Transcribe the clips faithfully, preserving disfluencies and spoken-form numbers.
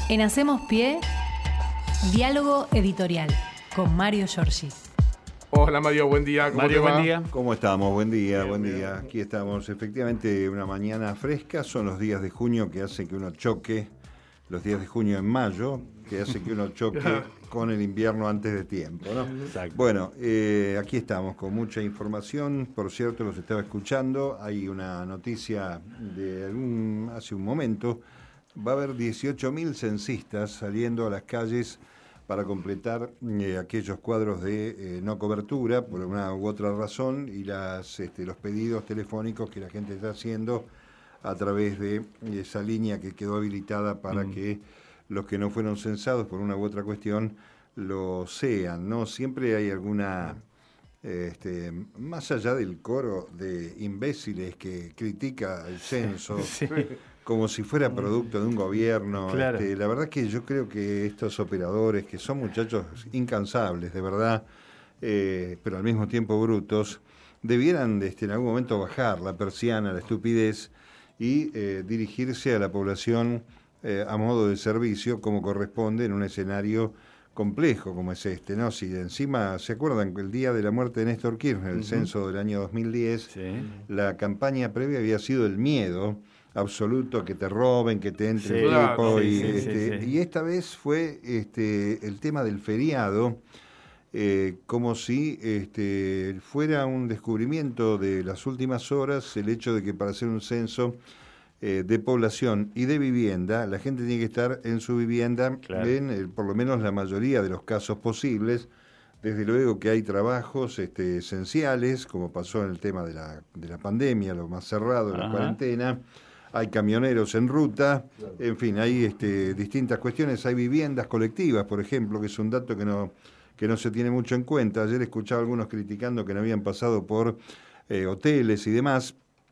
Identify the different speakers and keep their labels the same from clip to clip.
Speaker 1: En Hacemos Pie, diálogo editorial con Mario Giorgi.
Speaker 2: Hola Mario, buen día. ¿Cómo
Speaker 3: Mario,
Speaker 2: te va?
Speaker 3: buen día.
Speaker 4: ¿Cómo estamos? Buen día,
Speaker 2: Bien,
Speaker 4: buen
Speaker 2: bien.
Speaker 4: día. Aquí estamos, efectivamente, una mañana fresca. Son los días de junio que hace que uno choque, los días de junio en mayo, que hace que uno choque con el invierno antes de tiempo, ¿no?
Speaker 3: Exacto.
Speaker 4: Bueno, eh, aquí estamos con mucha información. Por cierto, los estaba escuchando. Hay una noticia de algún, hace un momento. Va a haber dieciocho mil censistas saliendo a las calles para completar eh, aquellos cuadros de eh, no cobertura por una u otra razón y las, este, los pedidos telefónicos que la gente está haciendo a través de esa línea que quedó habilitada para mm. que los que no fueron censados por una u otra cuestión lo sean, ¿no? Siempre hay alguna, este, más allá del coro de imbéciles que critica el censo, sí. como si fuera producto de un gobierno.
Speaker 3: Claro.
Speaker 4: Este, la verdad que yo creo que estos operadores, que son muchachos incansables, de verdad, eh, pero al mismo tiempo brutos, debieran este, en algún momento bajar la persiana, la estupidez, y eh, dirigirse a la población eh, a modo de servicio, como corresponde en un escenario complejo como es este, ¿no? Si encima, ¿se acuerdan que el día de la muerte de Néstor Kirchner, el uh-huh. censo del año dos mil diez, sí. la campaña previa había sido el miedo absoluto, que te roben, que te entre
Speaker 3: sí,
Speaker 4: el
Speaker 3: claro,
Speaker 4: tipo,
Speaker 3: sí,
Speaker 4: y,
Speaker 3: sí,
Speaker 4: este,
Speaker 3: sí, sí.
Speaker 4: y esta vez fue este, el tema del feriado, eh, como si este, fuera un descubrimiento de las últimas horas, el hecho de que para hacer un censo eh, de población y de vivienda, la gente tiene que estar en su vivienda, claro. en eh, por lo menos la mayoría de los casos posibles. Desde luego que hay trabajos este, esenciales, como pasó en el tema de la, de la pandemia, lo más cerrado, de la Ajá. cuarentena. Hay camioneros en ruta, claro. en fin, hay este, distintas cuestiones. Hay viviendas colectivas, por ejemplo, que es un dato que no, que no se tiene mucho en cuenta. Ayer escuchaba a algunos criticando que no habían pasado por eh, hoteles y demás.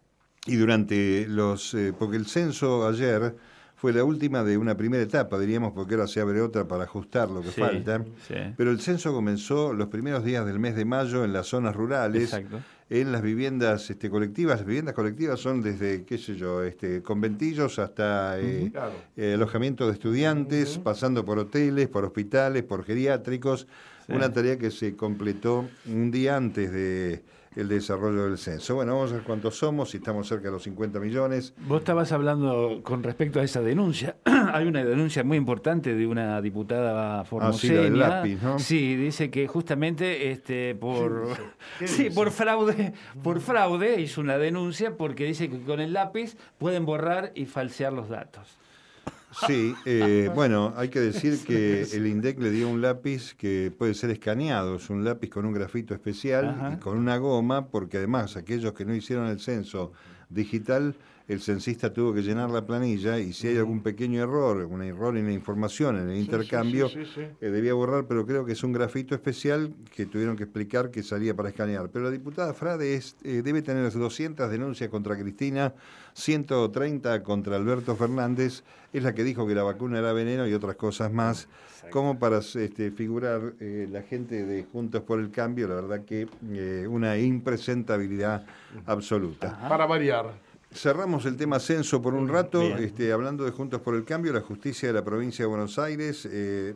Speaker 4: Y durante los... Eh, porque el censo ayer fue la última de una primera etapa, diríamos, porque ahora se abre otra para ajustar lo que sí, falta. Sí. Pero el censo comenzó los primeros días del mes de mayo en las zonas rurales. Exacto. En las viviendas este, colectivas. Las viviendas colectivas son desde, qué sé yo, este, conventillos hasta eh, uh-huh. claro. eh, alojamiento de estudiantes, uh-huh. pasando por hoteles, por hospitales, por geriátricos. Sí. Una tarea que se completó un día antes de el desarrollo del censo. Bueno, vamos a ver cuántos somos, si estamos cerca de los cincuenta millones.
Speaker 3: Vos estabas hablando con respecto a esa denuncia. Hay una denuncia muy importante de una diputada formoseña.
Speaker 4: Ah, sí, la del lápiz, ¿no?
Speaker 3: Sí, dice que justamente este por sí, por fraude, por fraude hizo una denuncia porque dice que con el lápiz pueden borrar y falsear los datos.
Speaker 4: Sí, eh, bueno, hay que decir que el INDEC le dio un lápiz que puede ser escaneado, es un lápiz con un grafito especial Ajá. y con una goma, porque además aquellos que no hicieron el censo digital, el censista tuvo que llenar la planilla y si hay algún pequeño error, un error en la información, en el sí, intercambio, sí, sí, sí, sí. Eh, debía borrar, pero creo que es un grafito especial que tuvieron que explicar que salía para escanear. Pero la diputada Frade es, eh, debe tener doscientas denuncias contra Cristina, ciento treinta contra Alberto Fernández, es la que dijo que la vacuna era veneno y otras cosas más, Exacto. como para este, figurar eh, la gente de Juntos por el Cambio, la verdad que eh, una impresentabilidad absoluta.
Speaker 2: Ajá. Para variar.
Speaker 4: Cerramos el tema censo por un rato, este, hablando de Juntos por el Cambio. La justicia de la provincia de Buenos Aires eh,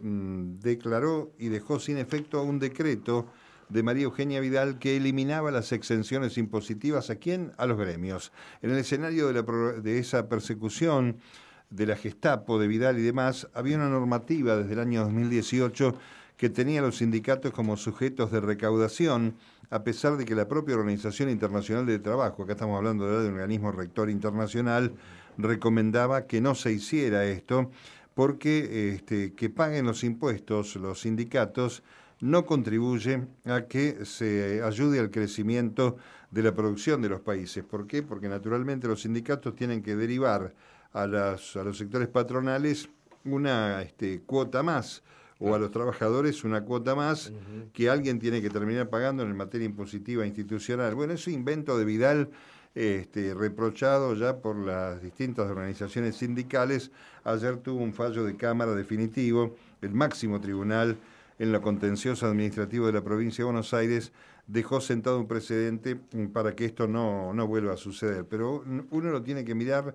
Speaker 4: declaró y dejó sin efecto un decreto de María Eugenia Vidal que eliminaba las exenciones impositivas. ¿A quién? A los gremios. En el escenario de, la, de esa persecución de la Gestapo, de Vidal y demás, había una normativa desde el año dos mil dieciocho que tenía a los sindicatos como sujetos de recaudación, a pesar de que la propia Organización Internacional del Trabajo, acá estamos hablando de un organismo rector internacional, recomendaba que no se hiciera esto, porque este, que paguen los impuestos los sindicatos no contribuye a que se ayude al crecimiento de la producción de los países. ¿Por qué? Porque naturalmente los sindicatos tienen que derivar a, las, a los sectores patronales una este, cuota más, o a los trabajadores una cuota más uh-huh. que alguien tiene que terminar pagando en materia impositiva institucional. Bueno, ese invento de Vidal, este, reprochado ya por las distintas organizaciones sindicales, ayer tuvo un fallo de Cámara definitivo. El máximo tribunal en lo contencioso administrativo de la provincia de Buenos Aires dejó sentado un precedente para que esto no, no vuelva a suceder. Pero uno lo tiene que mirar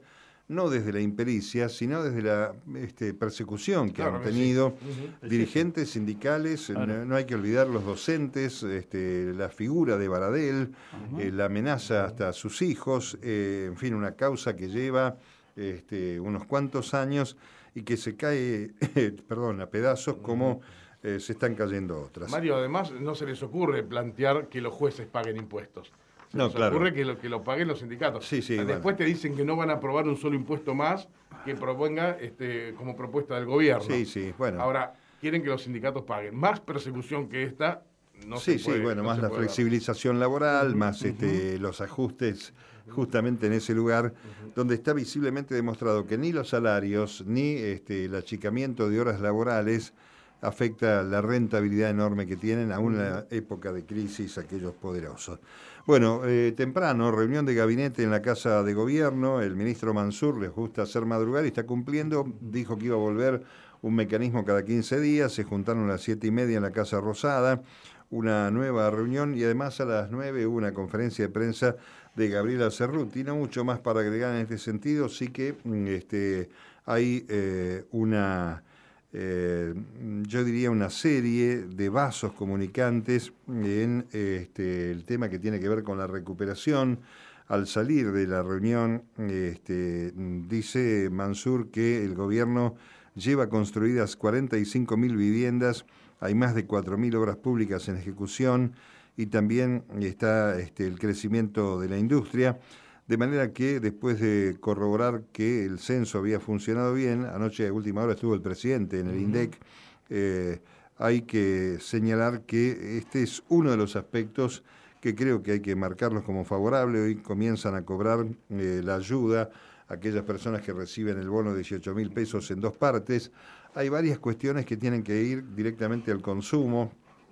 Speaker 4: no desde la impericia, sino desde la este, persecución que
Speaker 2: Claro
Speaker 4: han
Speaker 2: que
Speaker 4: tenido
Speaker 2: sí. Uh-huh.
Speaker 4: dirigentes sindicales,
Speaker 3: Claro.
Speaker 4: no, no hay que olvidar los docentes, este, la figura de Baradel, uh-huh. eh, la amenaza hasta a sus hijos, eh, en fin, una causa que lleva este, unos cuantos años y que se cae, perdón, a pedazos como eh, se están cayendo otras.
Speaker 2: Mario, además, no se les ocurre plantear que los jueces paguen impuestos. Se
Speaker 4: No,
Speaker 2: les
Speaker 4: claro.
Speaker 2: ocurre que lo, que lo paguen los sindicatos.
Speaker 4: Sí, sí,
Speaker 2: Después
Speaker 4: bueno.
Speaker 2: te dicen que no van a aprobar un solo impuesto más que proponga este, como propuesta del gobierno.
Speaker 4: Sí, sí, bueno.
Speaker 2: Ahora, quieren que los sindicatos paguen. Más persecución que esta, no
Speaker 4: sí,
Speaker 2: se puede.
Speaker 4: sí, bueno,
Speaker 2: no
Speaker 4: más
Speaker 2: se
Speaker 4: la
Speaker 2: puede dar.
Speaker 4: flexibilización laboral, uh-huh, más uh-huh. este, los ajustes justamente en ese lugar, uh-huh. donde está visiblemente demostrado que ni los salarios, ni este, el achicamiento de horas laborales afecta la rentabilidad enorme que tienen, aún en la época de crisis, aquellos poderosos. Bueno, eh, temprano, reunión de gabinete en la Casa de Gobierno, el ministro Mansur les gusta hacer madrugar y está cumpliendo, dijo que iba a volver un mecanismo cada quince días, se juntaron a las siete y media en la Casa Rosada, una nueva reunión y además a las nueve hubo una conferencia de prensa de Gabriela Cerruti. No mucho más para agregar en este sentido, sí que este, hay eh, una... Eh, yo diría una serie de vasos comunicantes en este, el tema que tiene que ver con la recuperación. Al salir de la reunión, este, dice Mansur que el gobierno lleva construidas cuarenta y cinco mil viviendas, hay más de cuatro mil obras públicas en ejecución y también está este, el crecimiento de la industria. De manera que después de corroborar que el censo había funcionado bien, anoche a última hora estuvo el presidente en el uh-huh. INDEC, eh, hay que señalar que este es uno de los aspectos que creo que hay que marcarlos como favorable. Hoy comienzan a cobrar eh, la ayuda a aquellas personas que reciben el bono de dieciocho mil pesos en dos partes. Hay varias cuestiones que tienen que ir directamente al consumo.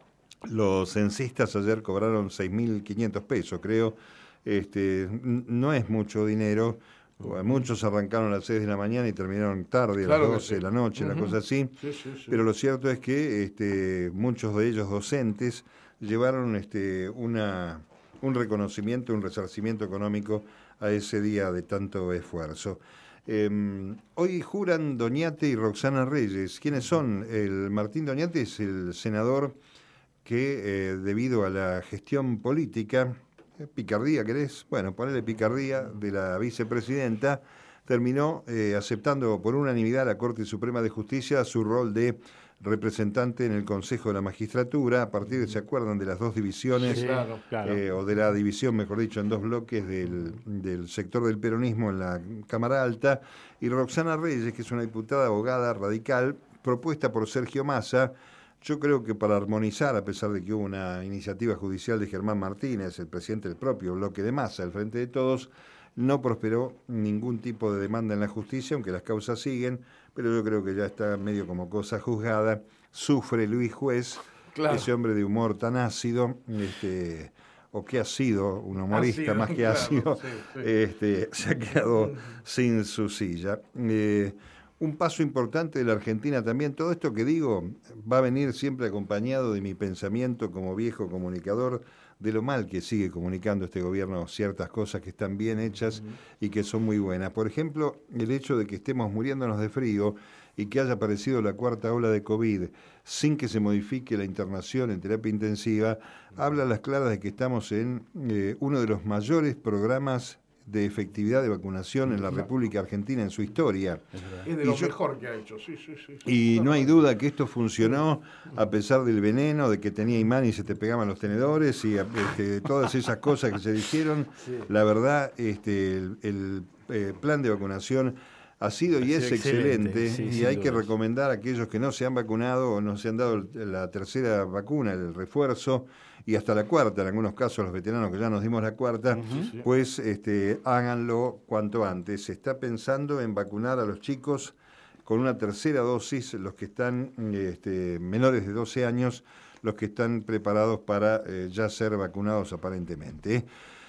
Speaker 4: Los censistas ayer cobraron seis mil quinientos pesos, creo. Este, no es mucho dinero, muchos arrancaron a las seis de la mañana y terminaron tarde,
Speaker 2: claro
Speaker 4: a las doce
Speaker 2: sí.
Speaker 4: de la noche, uh-huh. una cosa así,
Speaker 2: sí, sí, sí.
Speaker 4: Pero lo cierto es que este, muchos de ellos docentes llevaron este, una, un reconocimiento, un resarcimiento económico a ese día de tanto esfuerzo. Eh, hoy juran Doñate y Roxana Reyes. ¿Quiénes son? El Martín Doñate es el senador que eh, debido a la gestión política, picardía, ¿querés? Bueno, ponerle picardía de la vicepresidenta, terminó eh, aceptando por unanimidad la Corte Suprema de Justicia su rol de representante en el Consejo de la Magistratura, a partir de, ¿se acuerdan?, de las dos divisiones,
Speaker 2: sí, claro, claro.
Speaker 4: Eh, o de la división, mejor dicho, en dos bloques del, del sector del peronismo en la Cámara Alta, y Roxana Reyes, que es una diputada abogada radical, propuesta por Sergio Massa. Yo creo que para armonizar, a pesar de que hubo una iniciativa judicial de Germán Martínez, el presidente del propio bloque de Massa, al Frente de Todos, no prosperó ningún tipo de demanda en la justicia, aunque las causas siguen, pero yo creo que ya está medio como cosa juzgada. Sufre Luis Juez, claro. Ese hombre de humor tan ácido, este, o que ha sido un humorista ácido, más que claro, ácido, sí, sí. Este, se ha quedado sin su silla. Eh, Un paso importante de la Argentina también. Todo esto que digo va a venir siempre acompañado de mi pensamiento como viejo comunicador de lo mal que sigue comunicando este gobierno ciertas cosas que están bien hechas uh-huh. y que son muy buenas. Por ejemplo, el hecho de que estemos muriéndonos de frío y que haya aparecido la cuarta ola de COVID sin que se modifique la internación en terapia intensiva, uh-huh. habla a las claras de que estamos en eh, uno de los mayores programas de efectividad de vacunación en la República Argentina en su historia.
Speaker 2: Es de lo yo, mejor que ha hecho, sí, sí, sí.
Speaker 4: Y no hay duda que esto funcionó a pesar del veneno, de que tenía imán y se te pegaban los tenedores y este, todas esas cosas que se dijeron. Sí. La verdad, este, el, el eh, plan de vacunación ha sido y es excelente, excelente sí, y hay que dudas. recomendar a aquellos que no se han vacunado o no se han dado la tercera vacuna, el refuerzo, y hasta la cuarta, en algunos casos los veteranos que ya nos dimos la cuarta, uh-huh. pues este, háganlo cuanto antes. Se está pensando en vacunar a los chicos con una tercera dosis, los que están este, menores de doce años, los que están preparados para eh, ya ser vacunados aparentemente.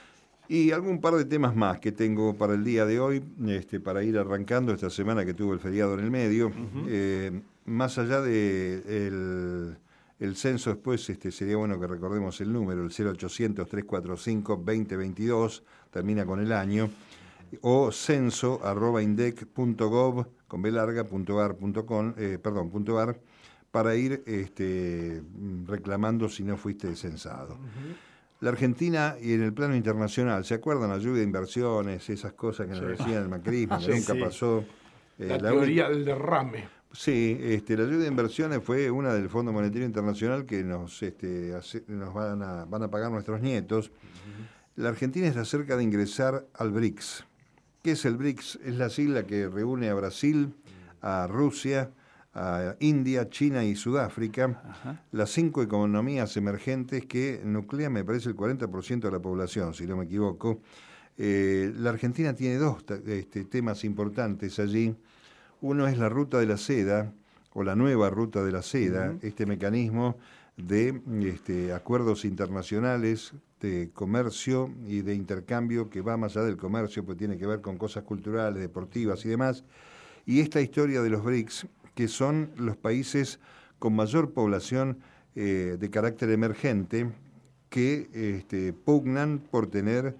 Speaker 4: Y algún par de temas más que tengo para el día de hoy, este, para ir arrancando esta semana que tuvo el feriado en el medio. Uh-huh. Eh, más allá de el, el censo, después este, sería bueno que recordemos el número, el cero ochocientos, trescientos cuarenta y cinco, veinte veintidós, termina con el año. o censo arroba indec punto gov con b larga punto ar punto com, eh, perdón, punto ar, para ir este, reclamando si no fuiste censado. Uh-huh. La Argentina, y en el plano internacional, ¿se acuerdan la lluvia de inversiones, esas cosas que nos sí. decían el macrismo, que sí, nunca sí. pasó?
Speaker 2: Eh, la, la teoría del derrame.
Speaker 4: Sí, este, la lluvia de inversiones fue una del Fondo Monetario Internacional que nos, este, hace, nos van, a, van a pagar nuestros nietos. Uh-huh. La Argentina está cerca de ingresar al BRICS. ¿Qué es el BRICS? Es la sigla que reúne a Brasil, a Rusia, a India, China y Sudáfrica, ajá, las cinco economías emergentes que nuclean, me parece, el cuarenta por ciento de la población, si no me equivoco. Eh, la Argentina tiene dos este, temas importantes allí. Uno es la ruta de la seda, o la nueva ruta de la seda, uh-huh. este mecanismo de este, acuerdos internacionales de comercio y de intercambio que va más allá del comercio, pues tiene que ver con cosas culturales, deportivas y demás. Y esta historia de los BRICS, que son los países con mayor población eh, de carácter emergente, que este, pugnan por tener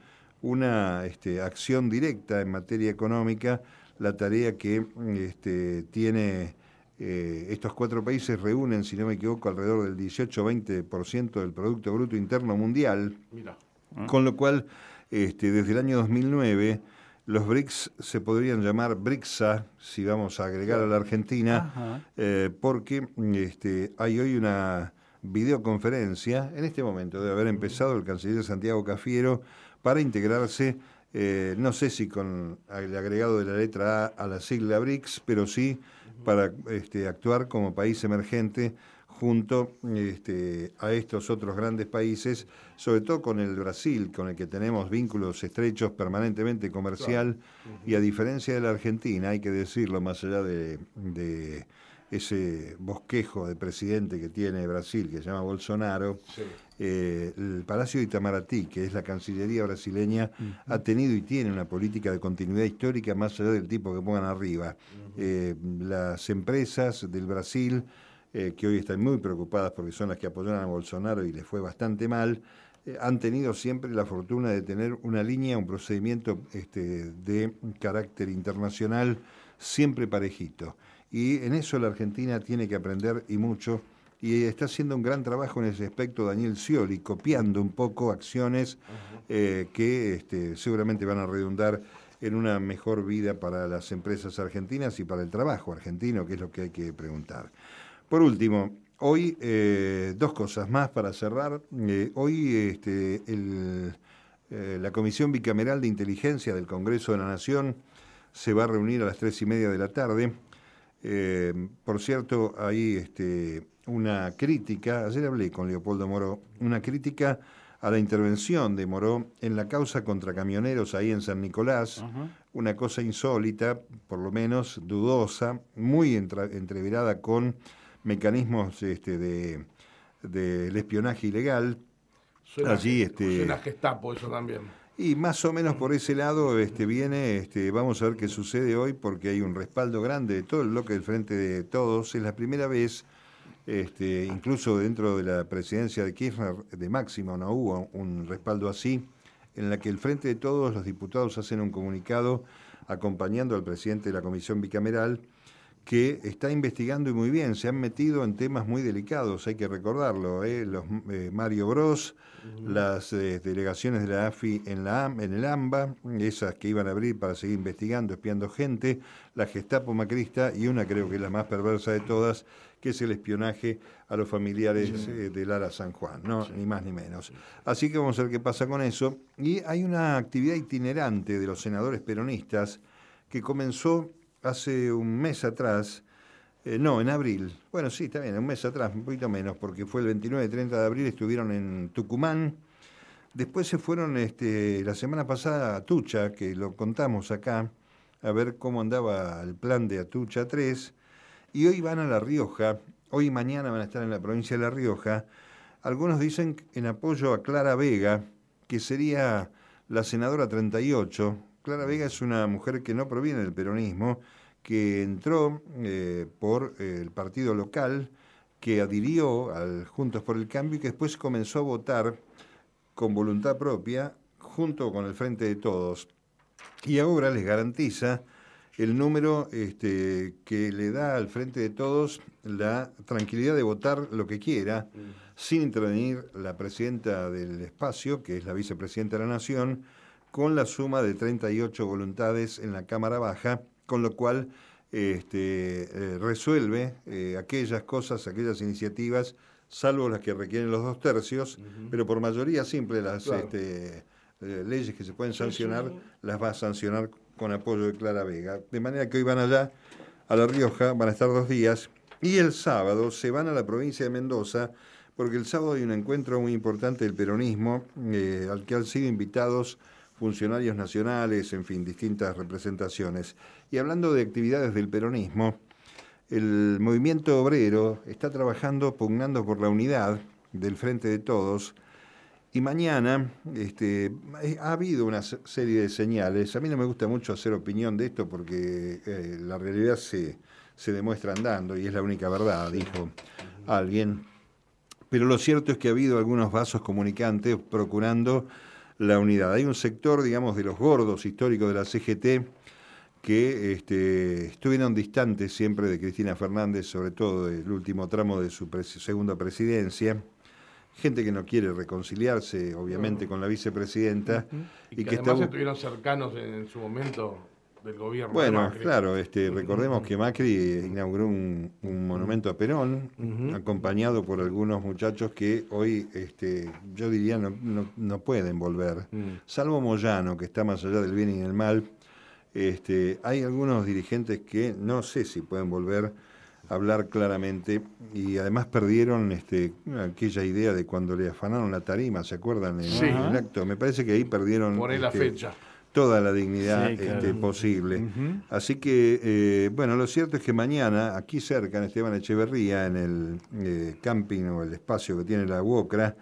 Speaker 4: una este, acción directa en materia económica. La tarea que este, tiene eh, estos cuatro países reúnen, si no me equivoco, alrededor del dieciocho a veinte por ciento del Producto Bruto Interno Mundial. Mira. Con lo cual, este, desde el año dos mil nueve... los BRICS se podrían llamar BRICSA, si vamos a agregar a la Argentina, eh, porque este, hay hoy una videoconferencia, en este momento debe haber empezado el canciller Santiago Cafiero, para integrarse, eh, no sé si con el agregado de la letra A a la sigla BRICS, pero sí para este, actuar como país emergente junto este, a estos otros grandes países, sobre todo con el Brasil, con el que tenemos vínculos estrechos permanentemente comercial, claro. uh-huh. y a diferencia de la Argentina, hay que decirlo, más allá de, de ese bosquejo de presidente que tiene Brasil, que se llama Bolsonaro, sí. eh, el Palacio de Itamaraty, que es la Cancillería brasileña, uh-huh. ha tenido y tiene una política de continuidad histórica más allá del tipo que pongan arriba. Uh-huh. Eh, las empresas del Brasil, Eh, que hoy están muy preocupadas porque son las que apoyaron a Bolsonaro y les fue bastante mal, eh, han tenido siempre la fortuna de tener una línea, un procedimiento este, de carácter internacional siempre parejito. Y en eso la Argentina tiene que aprender y mucho, y está haciendo un gran trabajo en ese aspecto Daniel Scioli, copiando un poco acciones eh, que este, seguramente van a redundar en una mejor vida para las empresas argentinas y para el trabajo argentino, que es lo que hay que preguntar. Por último, hoy eh, dos cosas más para cerrar. Eh, hoy este, el, eh, la Comisión Bicameral de Inteligencia del Congreso de la Nación se va a reunir a las tres y media de la tarde. Eh, por cierto, hay este, una crítica, ayer hablé con Leopoldo Moró, una crítica a la intervención de Moró en la causa contra camioneros ahí en San Nicolás, uh-huh. una cosa insólita, por lo menos dudosa, muy entra, entreverada con mecanismos este, de, de el espionaje ilegal.
Speaker 2: Suena,
Speaker 4: allí este
Speaker 2: suena Gestapo eso también.
Speaker 4: Y más o menos por ese lado este, viene, este, vamos a ver qué sucede hoy, porque hay un respaldo grande de todo el bloque del Frente de Todos. Es la primera vez, este, incluso dentro de la presidencia de Kirchner, de Máximo, no hubo un respaldo así, en la que el Frente de Todos, los diputados hacen un comunicado acompañando al presidente de la Comisión Bicameral, que está investigando y muy bien, se han metido en temas muy delicados, hay que recordarlo, ¿eh? Los, eh, Mario Bros, uh-huh. las eh, delegaciones de la A F I en, la, en el AMBA, esas que iban a abrir para seguir investigando, espiando gente, la Gestapo macrista y una creo que es la más perversa de todas, que es el espionaje a los familiares sí. eh, de Lara San Juan, ¿no? Sí. Ni más ni menos. Así que vamos a ver qué pasa con eso. Y hay una actividad itinerante de los senadores peronistas que comenzó hace un mes atrás, eh, no, en abril, bueno, sí, está bien, un mes atrás, un poquito menos, porque fue el veintinueve y treinta de abril, estuvieron en Tucumán, después se fueron este, la semana pasada a Atucha, que lo contamos acá, a ver cómo andaba el plan de Atucha tres, y hoy van a La Rioja, hoy y mañana van a estar en la provincia de La Rioja. Algunos dicen en apoyo a Clara Vega, que sería la senadora treinta y ocho. Clara Vega es una mujer que no proviene del peronismo, que entró eh, por eh, el partido local, que adhirió al Juntos por el Cambio y que después comenzó a votar con voluntad propia junto con el Frente de Todos. y ahora les garantiza el número este, que le da al Frente de Todos la tranquilidad de votar lo que quiera, mm. sin intervenir la presidenta del espacio, que es la vicepresidenta de la Nación, con la suma de treinta y ocho voluntades en la Cámara Baja, con lo cual este, eh, resuelve eh, aquellas cosas, aquellas iniciativas, salvo las que requieren los dos tercios, uh-huh. pero por mayoría simple las claro. este, eh, leyes que se pueden sancionar, sí, sí. las va a sancionar con apoyo de Clara Vega. De manera que hoy van allá, a La Rioja, van a estar dos días, y el sábado se van a la provincia de Mendoza, porque el sábado hay un encuentro muy importante del peronismo, eh, al que han sido invitados funcionarios nacionales, en fin, distintas representaciones. Y hablando de actividades del peronismo, el movimiento obrero está trabajando, pugnando por la unidad del Frente de Todos, y mañana este, ha habido una serie de señales. A mí no me gusta mucho hacer opinión de esto porque eh, la realidad se, se demuestra andando y es la única verdad, dijo alguien. Pero lo cierto es que ha habido algunos vasos comunicantes procurando la unidad. Hay un sector, digamos, de los gordos históricos de la C G T que este, estuvieron distantes siempre de Cristina Fernández, sobre todo del último tramo de su pres- segunda presidencia. Gente que no quiere reconciliarse, obviamente, no. con la vicepresidenta.
Speaker 2: Uh-huh. Y, y que, que además está... estuvieron cercanos en, en su momento del gobierno.
Speaker 4: Bueno,
Speaker 2: de Macri.
Speaker 4: claro, este, recordemos uh-huh. que Macri inauguró un, un monumento a Perón, uh-huh. acompañado por algunos muchachos que hoy, este, yo diría, no, no, no pueden volver. Uh-huh. Salvo Moyano, que está más allá del bien y del mal. Este, hay algunos dirigentes que no sé si pueden volver hablar claramente, y además perdieron este, aquella idea de cuando le afanaron la tarima, ¿se acuerdan? En,
Speaker 2: sí.
Speaker 4: en el acto, me parece que ahí perdieron
Speaker 2: por ahí la
Speaker 4: este, fecha. Toda la dignidad sí, claro. este, posible. Uh-huh. Así que, eh, bueno, lo cierto es que mañana, aquí cerca, en Esteban Echeverría, en el eh, camping o el espacio que tiene la UOCRA,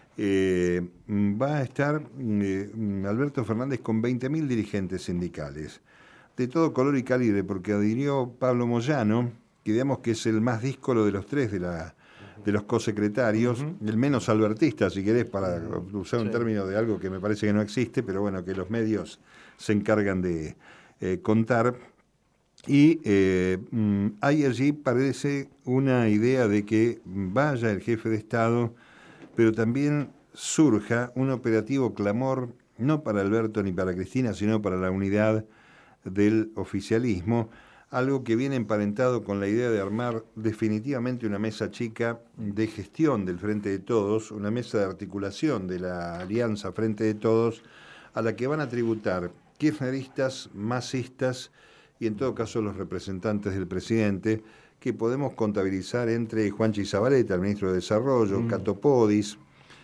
Speaker 4: eh, va a estar eh, Alberto Fernández con veinte mil dirigentes sindicales, de todo color y calibre, porque adhirió Pablo Moyano, que digamos que es el más díscolo de los tres de, la, de los cosecretarios, uh-huh. el menos albertista, si querés, para usar un sí. término de algo que me parece que no existe, pero bueno, que los medios se encargan de eh, contar. Y eh, hay allí, parece, una idea de que vaya el jefe de Estado, pero también surja un operativo clamor, no para Alberto ni para Cristina, sino para la unidad del oficialismo, algo que viene emparentado con la idea de armar definitivamente una mesa chica de gestión del Frente de Todos, una mesa de articulación de la alianza Frente de Todos, a la que van a tributar kirchneristas, masistas y en todo caso los representantes del presidente, que podemos contabilizar entre Juanchi Zabaleta, el ministro de Desarrollo, mm. Cato Podis,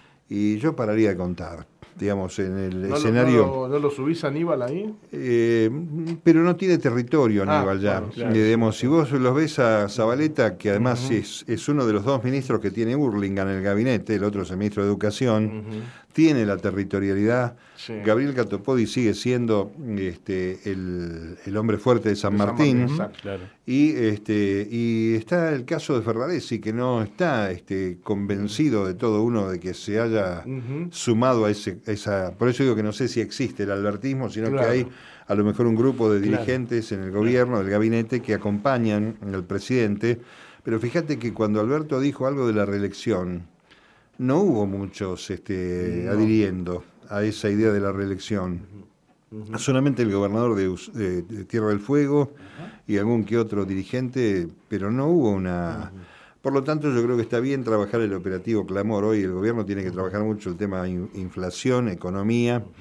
Speaker 4: y yo pararía de contar. Digamos, en el
Speaker 2: ¿No
Speaker 4: escenario...
Speaker 2: Lo, no, lo, ¿No lo subís a Aníbal ahí?
Speaker 4: Eh, pero no tiene territorio Aníbal ah, ya. Bueno, claro, eh, digamos, sí, si vos los ves a Zabaleta, que además uh-huh. es, es uno de los dos ministros que tiene Hurlingham en el gabinete, el otro es el ministro de Educación, uh-huh. tiene la territorialidad. Sí. Gabriel Catopodi sigue siendo este, el, el hombre fuerte de San de Martín. San Martín claro. y, este, y está el caso de Ferraresi, que no está este, convencido de todo uno de que se haya uh-huh. sumado a ese, esa... Por eso digo que no sé si existe el albertismo, sino claro. que hay a lo mejor un grupo de dirigentes claro. en el gobierno, del gabinete, que acompañan al presidente. Pero fíjate que cuando Alberto dijo algo de la reelección, no hubo muchos este, no. adhiriendo a esa idea de la reelección. Uh-huh. Solamente el gobernador de, de, de Tierra del Fuego uh-huh. y algún que otro dirigente, pero no hubo una... Uh-huh. Por lo tanto, yo creo que está bien trabajar el operativo Clamor. Hoy el gobierno tiene que trabajar mucho el tema de inflación, economía. Uh-huh.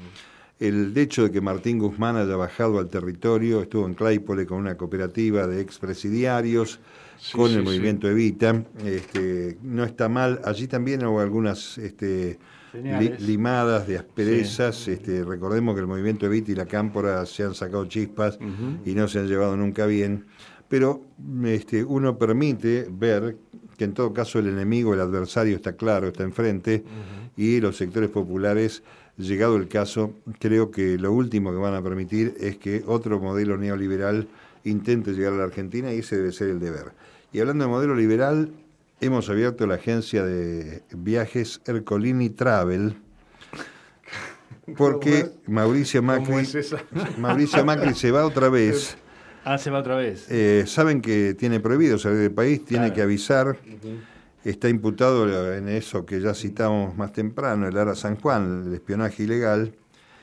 Speaker 4: El hecho de que Martín Guzmán haya bajado al territorio, estuvo en Claypole con una cooperativa de expresidiarios, sí, con sí, el movimiento sí. Evita, este, no está mal. Allí también hubo algunas este, li, limadas de asperezas. Sí. Este, recordemos que el movimiento Evita y la Cámpora se han sacado chispas uh-huh. y no se han llevado nunca bien. Pero este, uno permite ver que en todo caso el enemigo, el adversario está claro, está enfrente, uh-huh. y los sectores populares, llegado el caso, creo que lo último que van a permitir es que otro modelo neoliberal intente llegar a la Argentina, y ese debe ser el deber. Y hablando de modelo liberal, hemos abierto la agencia de viajes Ercolini Travel, porque Mauricio
Speaker 2: ¿Cómo
Speaker 4: Macri,
Speaker 2: es esa?
Speaker 4: Mauricio Macri se va otra vez.
Speaker 3: Ah, se va otra vez.
Speaker 4: Eh, saben que tiene prohibido salir del país, tiene
Speaker 3: Claro.
Speaker 4: que avisar. Está imputado en eso que ya citamos más temprano, el Ara San Juan, el espionaje ilegal.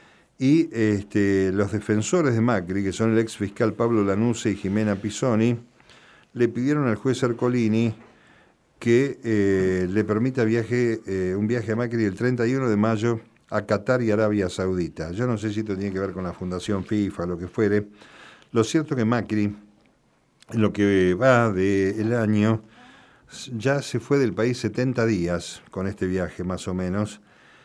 Speaker 4: Y este, los defensores de Macri, que son el ex fiscal Pablo Lanuse y Jimena Pisoni, le pidieron al juez Ercolini que eh, le permita viaje, eh, un viaje a Macri el treinta y uno de mayo a Qatar y Arabia Saudita. Yo no sé si esto tiene que ver con la Fundación FIFA, lo que fuere. Lo cierto que Macri, en lo que va del año, ya se fue del país setenta días con este viaje más o menos,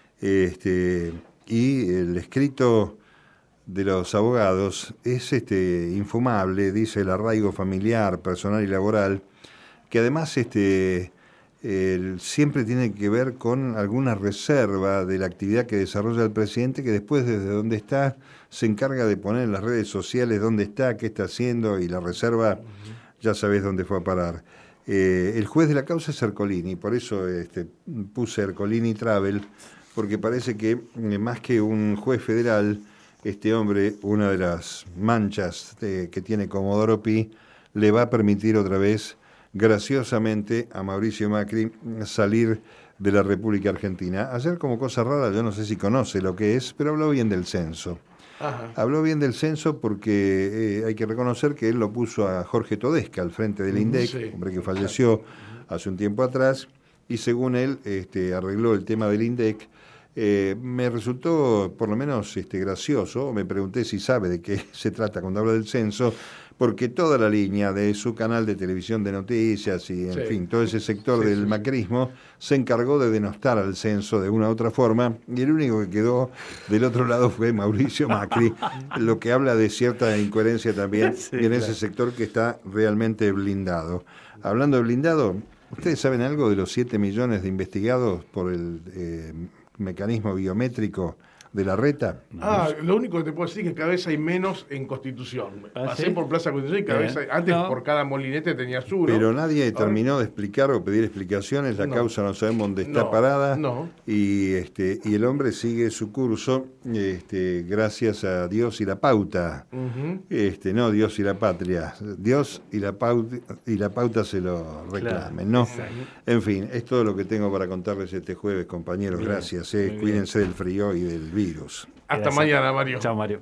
Speaker 4: este, y el escrito de los abogados es este, infumable, dice el arraigo familiar, personal y laboral, que además este, el, siempre tiene que ver con alguna reserva de la actividad que desarrolla el presidente, que después desde donde está se encarga de poner en las redes sociales dónde está, qué está haciendo, y la reserva ya sabés dónde fue a parar. Eh, el juez de la causa es Ercolini, por eso este, puse Ercolini Travel, porque parece que eh, más que un juez federal, este hombre, una de las manchas de, que tiene Comodoro Pi, le va a permitir otra vez, graciosamente, a Mauricio Macri salir de la República Argentina. Ayer, como cosa rara, yo no sé si conoce lo que es, pero habló bien del censo.
Speaker 2: Ajá.
Speaker 4: Habló bien del censo porque eh, hay que reconocer que él lo puso a Jorge Todesca al frente del INDEC,
Speaker 2: Sí.
Speaker 4: hombre que falleció hace un tiempo atrás, y según él este, arregló el tema del INDEC. Eh, me resultó por lo menos este, gracioso, me pregunté si sabe de qué se trata cuando habla del censo, porque toda la línea de su canal de televisión de noticias y en
Speaker 2: Sí.
Speaker 4: fin, todo ese sector
Speaker 2: Sí,
Speaker 4: del
Speaker 2: sí.
Speaker 4: macrismo se encargó de denostar al censo de una u otra forma, y el único que quedó del otro lado fue Mauricio Macri, lo que habla de cierta incoherencia también
Speaker 3: Sí,
Speaker 4: en ese
Speaker 3: claro.
Speaker 4: sector que está realmente blindado. Hablando de blindado, ¿ustedes saben algo de los siete millones de investigados por el eh, mecanismo biométrico de la reta?
Speaker 2: Ah, lo único que te puedo decir es que cada vez hay menos en Constitución.
Speaker 3: ¿Ah,
Speaker 2: Pasé
Speaker 3: sí?
Speaker 2: por Plaza Constitución y cada
Speaker 3: Bien.
Speaker 2: vez hay, antes
Speaker 3: No.
Speaker 2: por cada molinete tenías uno.
Speaker 4: Pero nadie
Speaker 2: Ahora-
Speaker 4: terminó de explicar o pedir explicaciones, la
Speaker 2: No.
Speaker 4: causa no sabemos dónde está
Speaker 2: No,
Speaker 4: parada,
Speaker 2: no.
Speaker 4: y este y el hombre sigue su curso este, gracias a Dios y la pauta.
Speaker 2: Ujú.
Speaker 4: Este, no Dios y la patria, Dios y la pauta, y la pauta se lo reclamen, ¿no? En fin, es todo lo que tengo para contarles este jueves, compañeros.
Speaker 3: Bien,
Speaker 4: Gracias, eh.
Speaker 3: muy
Speaker 4: Cuídense del frío y del virus.
Speaker 2: Hasta
Speaker 3: Gracias.
Speaker 2: mañana, Mario.
Speaker 3: Chao, Mario.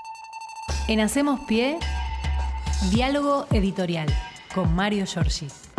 Speaker 1: En Hacemos Pie, diálogo editorial con Mario Giorgi.